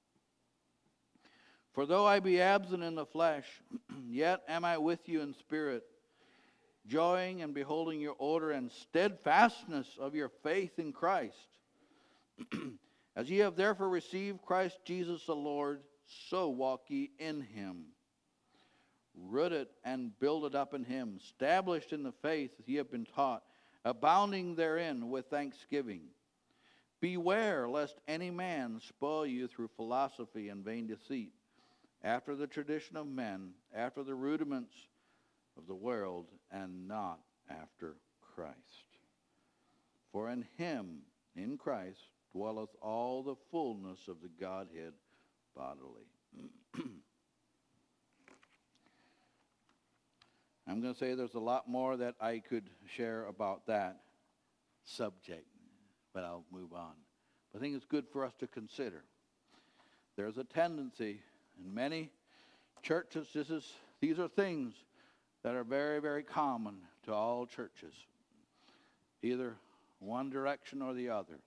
S1: For though I be absent in the flesh, yet am I with you in spirit, joying and beholding your order and steadfastness of your faith in Christ. As ye have therefore received Christ Jesus the Lord, so walk ye in him, rooted and builded up in him, established in the faith as ye have been taught, abounding therein with thanksgiving. Beware lest any man spoil you through philosophy and vain deceit, after the tradition of men, after the rudiments of the world, and not after Christ. For in him, in Christ, dwelleth all the fullness of the Godhead bodily." I'm going to say there's a lot more that I could share about that subject, but I'll move on. But I think it's good for us to consider. There's a tendency in many churches, these are things that are very, very common to all churches, either one direction or the other,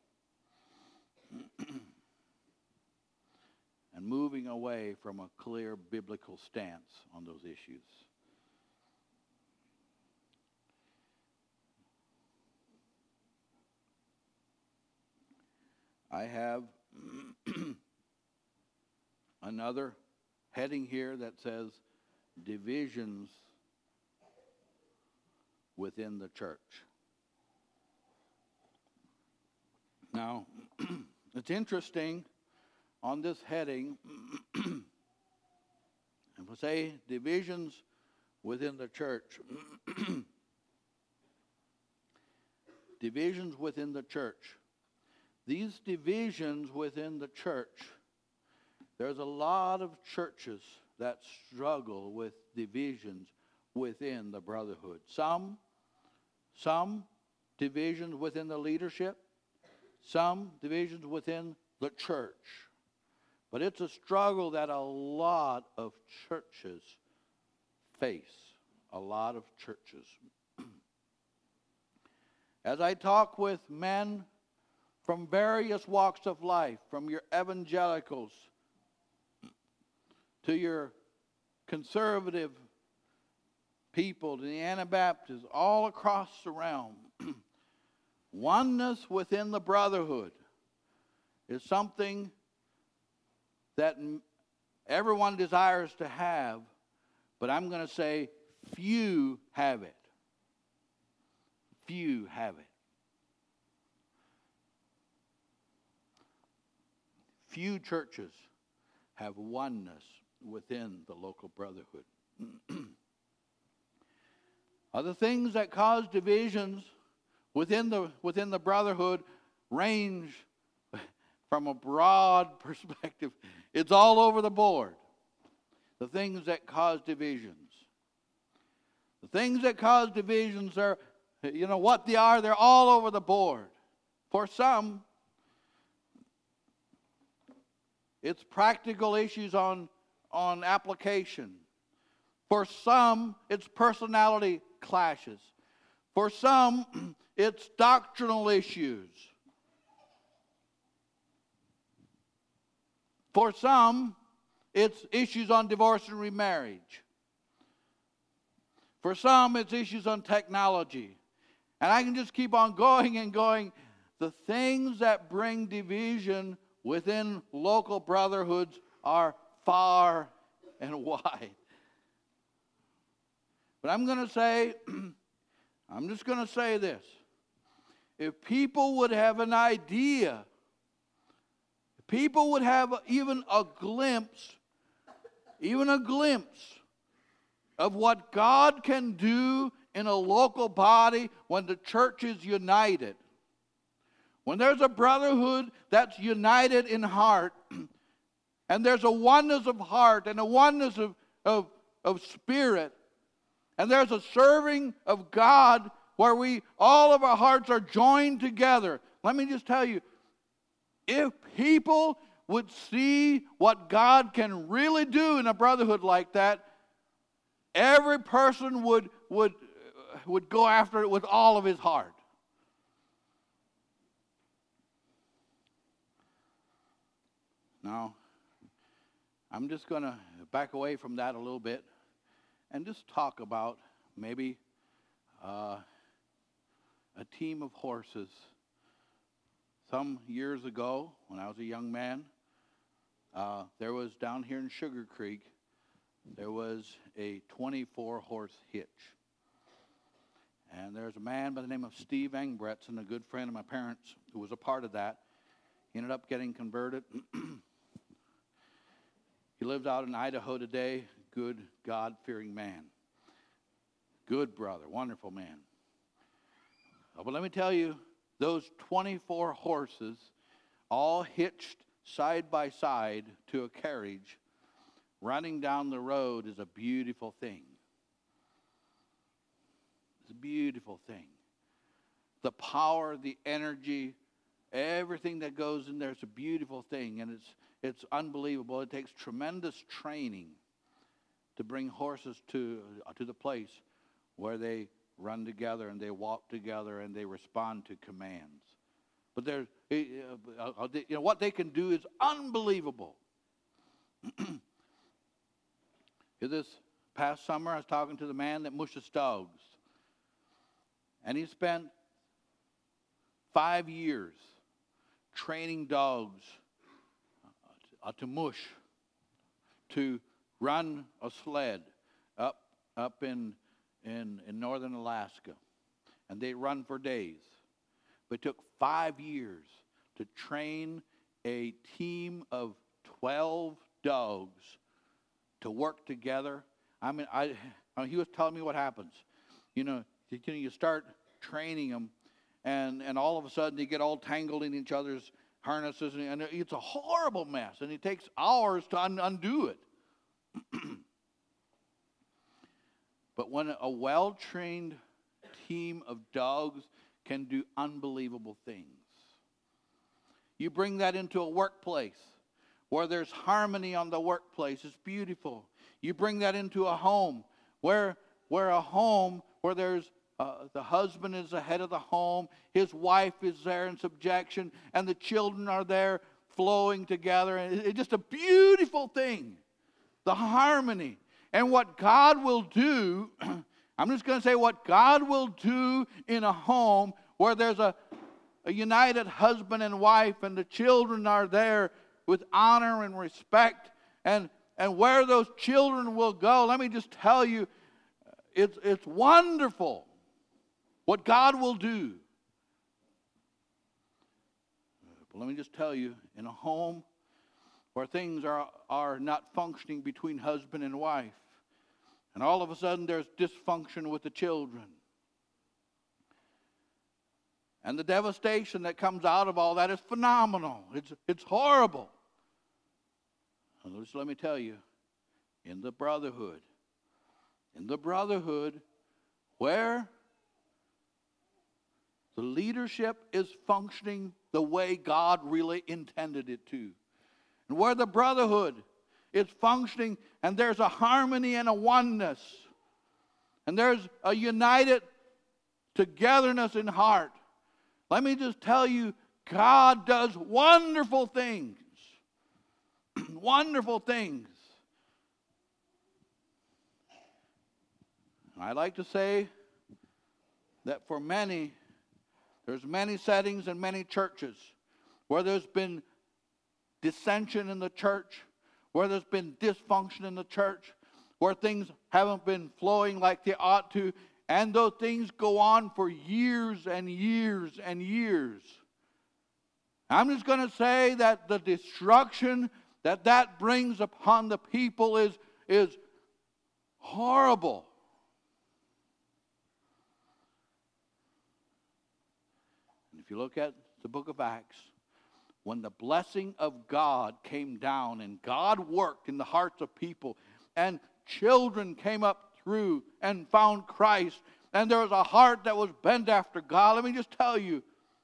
S1: and moving away from a clear biblical stance on those issues. I have another heading here that says divisions within the church. Now, it's interesting on this heading, if we say divisions within the church, divisions within the church. These divisions within the church, there's a lot of churches that struggle with divisions within the brotherhood. Some divisions within the leadership, some divisions within the church. But it's a struggle that a lot of churches face. A lot of churches. As I talk with men from various walks of life, from your evangelicals to your conservative people, to the Anabaptists, all across the realm, oneness within the brotherhood is something that everyone desires to have, but I'm going to say few have it. Few have it. Few churches have oneness within the local brotherhood. Other things that cause divisions within the brotherhood range from a broad perspective. It's all over the board. The things that cause divisions. The things that cause divisions are, you know what they are, they're all over the board. For some, it's practical issues on application. For some, it's personality clashes. For some, it's doctrinal issues. For some, it's issues on divorce and remarriage. For some, it's issues on technology. And I can just keep on going and going. The things that bring division within local brotherhoods are far and wide. But I'm going to say, I'm just going to say this. If people would have an idea, if people would have even a glimpse of what God can do in a local body when the church is united, when there's a brotherhood that's united in heart, and there's a oneness of heart and a oneness of spirit, and there's a serving of God where all of our hearts are joined together. Let me just tell you, if people would see what God can really do in a brotherhood like that, every person would go after it with all of his heart. Now, I'm just going to back away from that a little bit and just talk about maybe a team of horses. Some years ago, when I was a young man, there was down here in Sugar Creek, there was a 24-horse hitch. And there's a man by the name of Steve Engbretson, a good friend of my parents, who was a part of that. He ended up getting converted. He lives out in Idaho today. Good, God-fearing man. Good brother, wonderful man. But let me tell you, those 24 horses, all hitched side by side to a carriage, running down the road is a beautiful thing. It's a beautiful thing. The power, the energy, everything that goes in there is a beautiful thing, and it's unbelievable. It takes tremendous training to bring horses to the place where they run together and they walk together and they respond to commands. But what they can do is unbelievable. This past summer, I was talking to the man that mushes dogs, and he spent 5 years training dogs to mush, to run a sled up in northern Alaska, and they run for days. But it took 5 years to train a team of 12 dogs to work together. I mean, he was telling me what happens. You start training them, and all of a sudden they get all tangled in each other's harnesses, and it's a horrible mess, and it takes hours to undo it. But when a well-trained team of dogs can do unbelievable things, you bring that into a workplace where there's harmony on the workplace. It's beautiful. You bring that into a home where there's the husband is the head of the home, his wife is there in subjection, and the children are there flowing together. And it's just a beautiful thing. The harmony. And what God will do, I'm just going to say what God will do in a home where there's a united husband and wife, and the children are there with honor and respect, and where those children will go. Let me just tell you, it's wonderful what God will do. But let me just tell you, in a home where things are not functioning between husband and wife, and all of a sudden there's dysfunction with the children, and the devastation that comes out of all that is phenomenal. It's horrible. And just let me tell you, in the brotherhood where the leadership is functioning the way God really intended it to, and where the brotherhood is functioning and there's a harmony and a oneness, and there's a united togetherness in heart, let me just tell you, God does wonderful things. Wonderful things. I like to say that for many, there's many settings and many churches where there's been dissension in the church, where there's been dysfunction in the church, where things haven't been flowing like they ought to, and those things go on for years and years and years. I'm just going to say that the destruction that brings upon the people is horrible. And if you look at the book of Acts, when the blessing of God came down and God worked in the hearts of people, and children came up through and found Christ, and there was a heart that was bent after God, let me just tell you,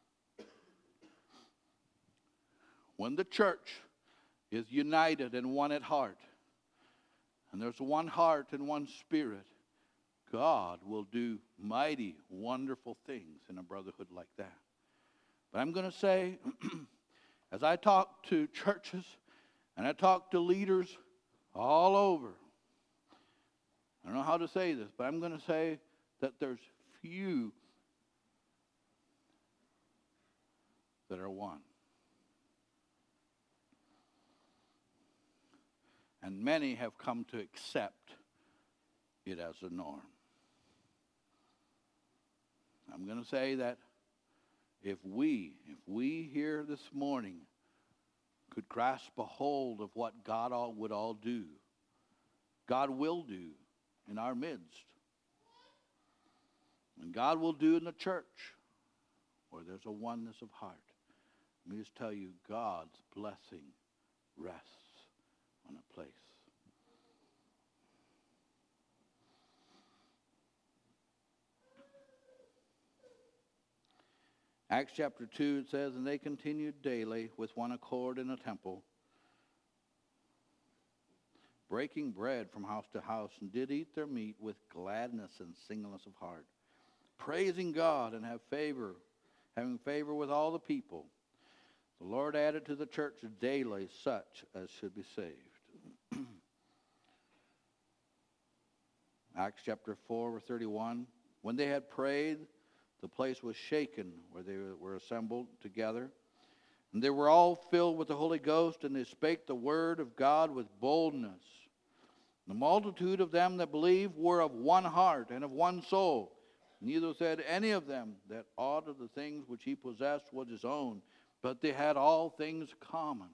S1: when the church is united and one at heart, and there's one heart and one spirit, God will do mighty, wonderful things in a brotherhood like that. But I'm going to say, as I talk to churches and I talk to leaders all over, I don't know how to say this, but I'm going to say that there's few that are one. And many have come to accept it as a norm. I'm going to say that if we here this morning could grasp a hold of what God would all do, God will do in our midst. And God will do in the church where there's a oneness of heart. Let me just tell you, God's blessing rests on a place. Acts chapter 2, it says, and they continued daily with one accord in the temple, breaking bread from house to house, and did eat their meat with gladness and singleness of heart, praising God and having favor with all the people. The Lord added to the church daily such as should be saved. Acts chapter 4, verse 31. When they had prayed, the place was shaken where they were assembled together. And they were all filled with the Holy Ghost, and they spake the word of God with boldness. The multitude of them that believed were of one heart and of one soul. Neither said any of them that aught of the things which he possessed was his own, but they had all things common.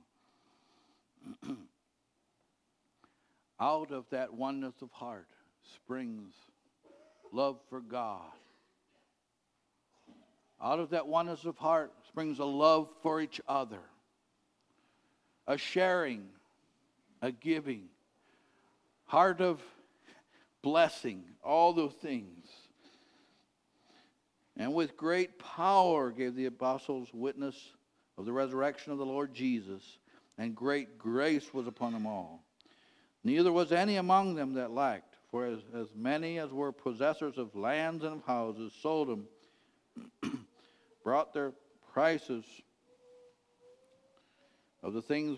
S1: Out of that oneness of heart springs love for God. Out of that oneness of heart springs a love for each other, a sharing, a giving, heart of blessing, all those things. And with great power gave the apostles witness of the resurrection of the Lord Jesus, and great grace was upon them all. Neither was any among them that lacked, for as many as were possessors of lands and of houses sold them, brought their prices of the things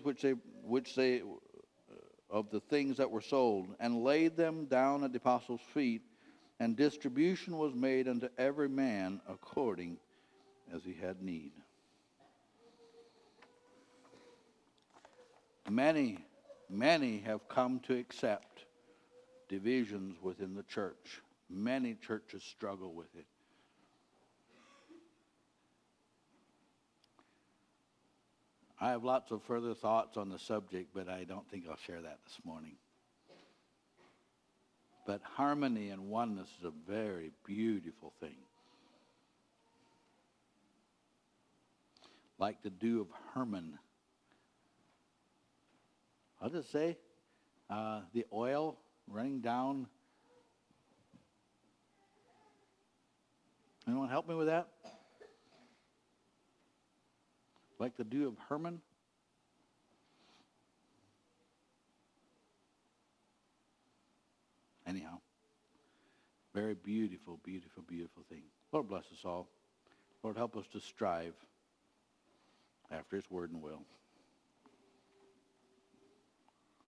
S1: of the things that were sold, and laid them down at the apostles' feet, and distribution was made unto every man according as he had need. Many have come to accept divisions within the church. Many churches struggle with it. I have lots of further thoughts on the subject, but I don't think I'll share that this morning. But harmony and oneness is a very beautiful thing. Like the dew of Hermon. How does it say? The oil running down. Anyone help me with that? Like the dew of Hermon? Anyhow, very beautiful, beautiful, beautiful thing. Lord bless us all. Lord help us to strive after his word and will.